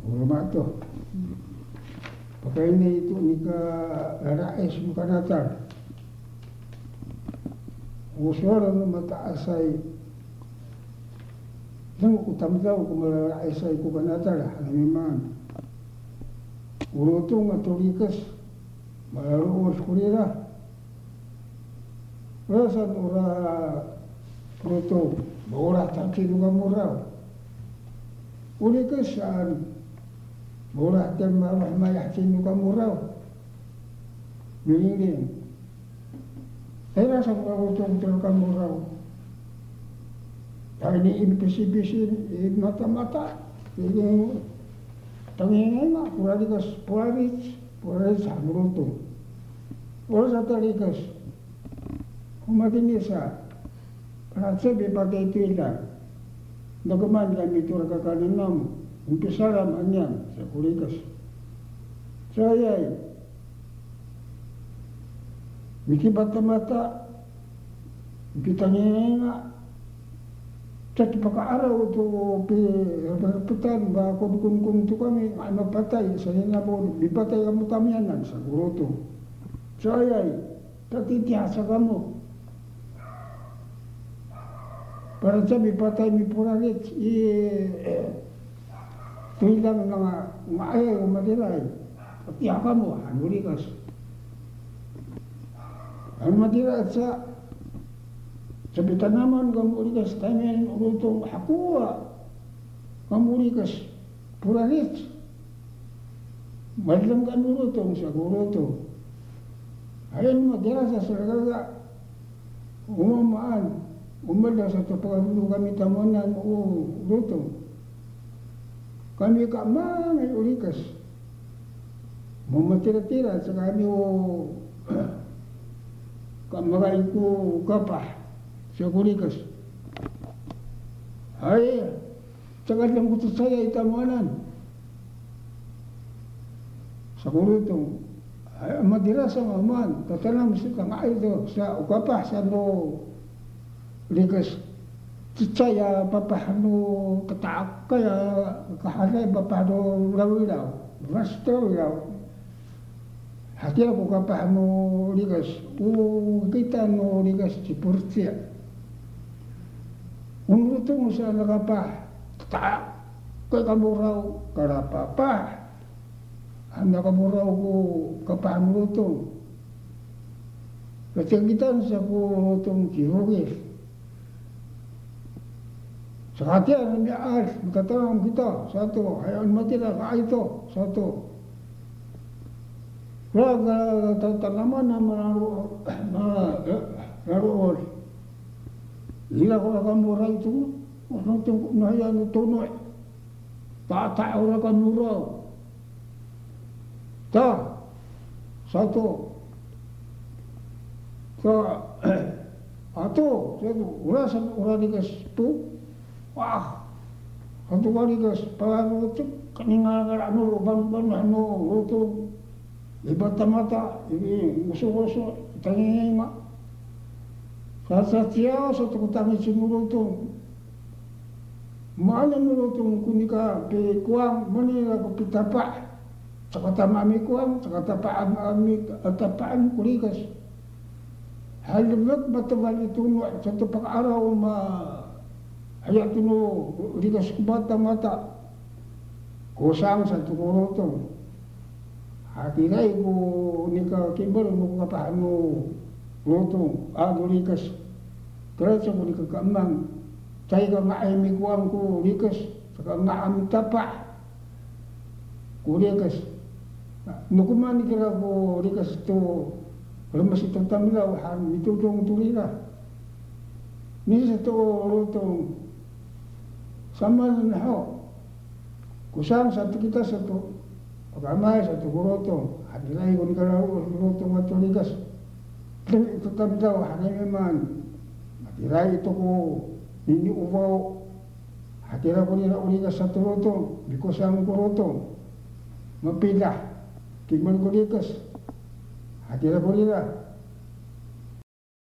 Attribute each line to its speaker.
Speaker 1: Urmato. Pakai ini itu nikah rais bukan natal. Usuara no mata asai. Nang utamtaw kung rais ay bukan natal. Haliman. Urutong atolikas. Malaruos kulira. Rasan ora proto. Ora takin nga muraw. Ulikas saan. Murah dan marah mayakin juga murah. Miringin. Saya rasa kalau contohkan murah. Dari ini impisi-impisi mata-mata. Ini tangingin mak puradikas puraris hamuruto. Pura sa talikas. Umatinisa. Rasa bipakai itu ilah. Nagaman kami turun kakanin namu. Umpisaram anyan sa kulikas. Saya miki mata-mata kita nga cat pakaaraw to petan ba kun to kami ay mapatay sa nila po bipatay kamo tamyanan sa guruto. Saya tatitiasa kamo. Para sa bipatay mi puralit tuilang mga maayaw madiray. At yaka mo, hanurikas. Ang madiray sa sabitan naman kamurikas, tayo urutong hakuha. Kamurikas, puralit. Madlang ka urutong sa guruto. Ayun madiray sa saragaga. Umamaan. Umala sa tapagalulo kami tamonan o urutong. Kami kamay ulikas. Mamatira-tira sa kami o kamagay ko kapah sa ulikas. Ay, sakat lang ko saya itamuanan. Sa kulutong. Ay, madira sa maman. Tatanam sa kangay do sa ukapah sa no ulikas. Saya papahano kataak kaya kahanay papahano rawilaw. Rastro raw. Hati ako kapahano ligas. Kita no ligas si Purtia. Unutong sa nakapah. Kataak kaya kamuraw karapapah. Ang nakamuraw ko kapahano lutong. Kasi kita sa ko lutong kihugis. Sekalian dia katakan kita satu hayat mati lah itu satu. Raga tanaman nama lalu ila ko kamu rai itu orang tu naya tu noi tak orang kamu rau tak satu so atau orang dikas tu. Wah, satu kali guys, paano itu kaningal ano ban ano itu mata ini musuh tanging ma. Sasatya satu kutangi sinuro to. Mana nuro to kunika pe kuang manila ko pitapa. Sakata mami kuang, sakata ami atapaan kulikas. Halibak batawal itu satu pakaraw ma ayat itu likas mata kusang satu korotong. Hakirai ko nika kibar mo kapahano lotong likas. Terasa ko nika kamang cai ka nga ay mikuang ko likas saka nga am tapa ko likas. Nukuman kira ko likas to lemas itu tamilaw han mitutong tulira. Ni sa to lotong sama na ho. Kusang satu kita satu pagkamay satu kurotong. Hadilay ko ni kalaro kurotong at tuligas. Ito daw hanay naman. Matiray ito ko nini uvaw. Hatira ko nila uligas sa turotong. Bikusang kurotong. Mapila. Kigman ko likas. Hatira ko nila.